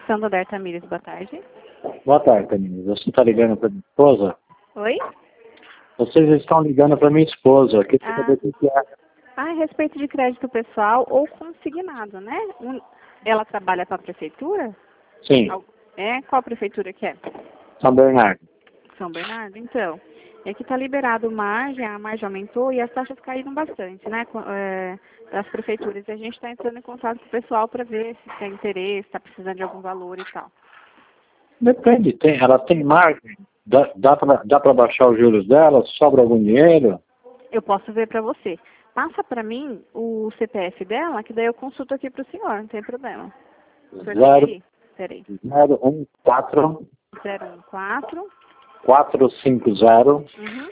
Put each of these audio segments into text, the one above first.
Santander Tamires, boa tarde. Boa tarde, Tamires. Você está ligando para minha esposa? Oi? Vocês estão ligando para minha esposa. Que saber o que é? A respeito de crédito pessoal ou consignado, né? Ela trabalha para a prefeitura? Sim, Qual prefeitura que é? São Bernardo. São Bernardo, então. É que está liberado margem, a margem aumentou e as taxas caíram bastante, né? Das prefeituras. E a gente está entrando em contato com o pessoal para ver se tem interesse, está precisando de algum valor e tal. Depende, ela tem margem. Dá para baixar os juros dela? Sobra algum dinheiro? Eu posso ver para você. Passa para mim o CPF dela, que daí eu consulto aqui para o senhor, não tem problema. O senhor tem aí? Peraí. 014 014 450 uhum,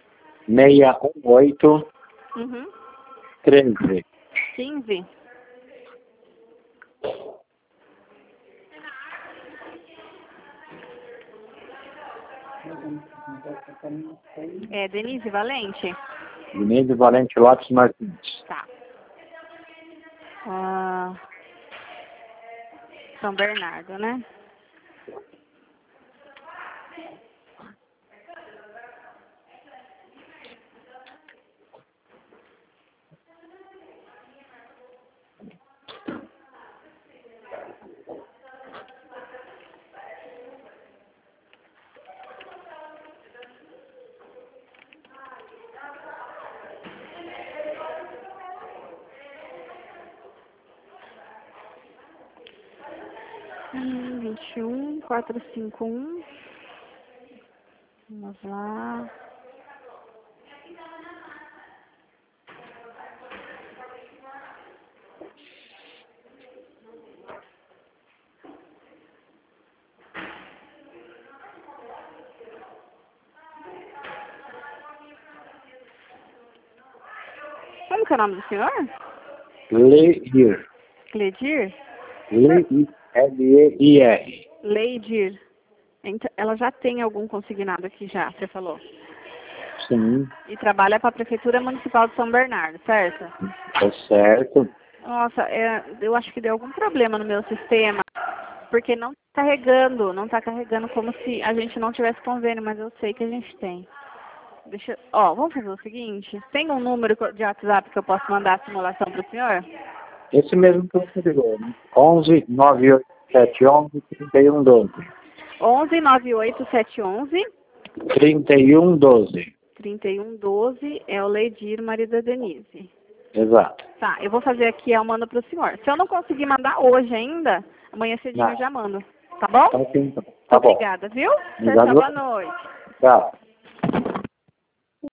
618 uhum, 13. 15. É Denise Valente? Denise Valente Lopes Martins. Tá. São Bernardo, né? Hum, 21451. Vamos lá. Como que é o nome do senhor? Leir. Cledir? Leir. Leidir. Então, ela já tem algum consignado aqui já, você falou. Sim, E trabalha para a Prefeitura Municipal de São Bernardo, certo? tá certo. Nossa, eu acho que deu algum problema no meu sistema, porque não está carregando como se a gente não tivesse convênio, mas eu sei que a gente tem. Vamos fazer o seguinte, tem um número de WhatsApp que eu posso mandar a simulação para o senhor? Esse mesmo que você ligou, né? 11 98711 3112. 11 98711 3112. 3112 é o Leidir, marido da Denise. Exato. Tá, eu vou fazer aqui, eu mando para o senhor. Se eu não conseguir mandar hoje ainda, amanhã cedinho eu já mando. Tá bom? Tá, sim, tá bom. Obrigada, viu? Tchau, Obrigado. boa noite. Tchau.